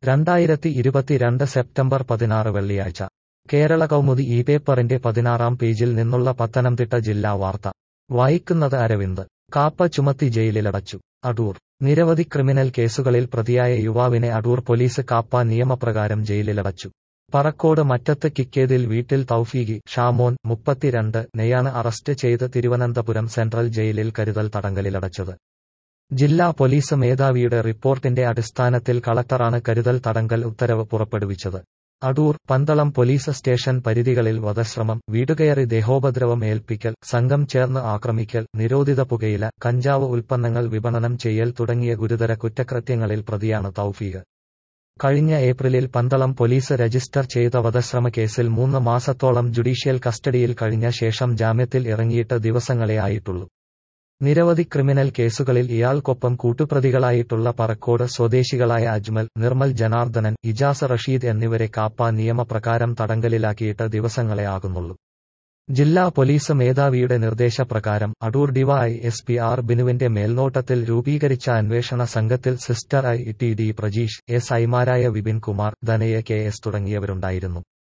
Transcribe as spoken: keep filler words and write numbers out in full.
രണ്ടായിരത്തി ഇരുപത്തിരണ്ട് സെപ്റ്റംബർ പതിനാറ് വെള്ളിയാഴ്ച കേരള കൗമുദി ഈ പേപ്പറിന്റെ പതിനാറാം പേജിൽ നിന്നുള്ള പത്തനംതിട്ട ജില്ലാ വാർത്ത വായിക്കുന്നത് അരവിന്ദ്. കാപ്പ ചുമത്തി ജയിലിലടച്ചു. അടൂർ. നിരവധി ക്രിമിനൽ കേസുകളിൽ പ്രതിയായ യുവാവിനെ അടൂർ പോലീസ് കാപ്പ നിയമപ്രകാരം ജയിലിലടച്ചു. പറക്കോട് മറ്റത്ത് കിക്കേതിൽ വീട്ടിൽ തൗഫീഖി ഷാമോൻ മുപ്പത്തിരണ്ട് നെയാണ് അറസ്റ്റ് ചെയ്ത് തിരുവനന്തപുരം സെൻട്രൽ ജയിലിൽ കരുതൽ തടങ്കലിലടച്ചത്. ജില്ലാ പോലീസ് മേധാവിയുടെ റിപ്പോർട്ടിന്റെ അടിസ്ഥാനത്തിൽ കളക്ടറാണ് കരുതൽ തടങ്കൽ ഉത്തരവ് പുറപ്പെടുവിച്ചത്. അടൂർ, പന്തളം പോലീസ് സ്റ്റേഷൻ പരിധികളിൽ വധശ്രമം, വീടുകയറി ദേഹോപദ്രവം ഏൽപ്പിക്കൽ, സംഘം ചേർന്ന് ആക്രമിക്കൽ, നിരോധിത പുകയില, കഞ്ചാവ് ഉൽപ്പന്നങ്ങൾ വിപണനം ചെയ്യൽ തുടങ്ങിയ ഗുരുതര കുറ്റകൃത്യങ്ങളിൽ പ്രതിയാണ് തൗഫീഖ്. കഴിഞ്ഞ ഏപ്രിലിൽ പന്തളം പോലീസ് രജിസ്റ്റർ ചെയ്ത വധശ്രമ കേസിൽ മൂന്ന് മാസത്തോളം ജുഡീഷ്യൽ കസ്റ്റഡിയിൽ കഴിഞ്ഞ ശേഷം ജാമ്യത്തിൽ ഇറങ്ങിയിട്ട് ദിവസങ്ങളേ ആയിട്ടുള്ളൂ. നിരവധി ക്രിമിനൽ കേസുകളിൽ ഇയാൾക്കൊപ്പം കൂട്ടുപ്രതികളായിട്ടുള്ള പറക്കോട് സ്വദേശികളായ അജ്മൽ, നിർമ്മൽ ജനാർദ്ദനൻ, ഇജാസ് റഷീദ് എന്നിവരെ കാപ്പ നിയമപ്രകാരം തടങ്കലിലാക്കിയിട്ട് ദിവസങ്ങളേ ആകുന്നുള്ളൂ. ജില്ലാ പോലീസ് മേധാവിയുടെ നിർദ്ദേശപ്രകാരം Adoor DY S P R ബിനുവിന്റെ മേൽനോട്ടത്തിൽ രൂപീകരിച്ച അന്വേഷണ സംഘത്തിൽ sister I T D Prajeesh, S ഐമാരായ വിപിൻ കുമാർ, ധനയ കെ എസ് തുടങ്ങിയവരുണ്ടായിരുന്നു.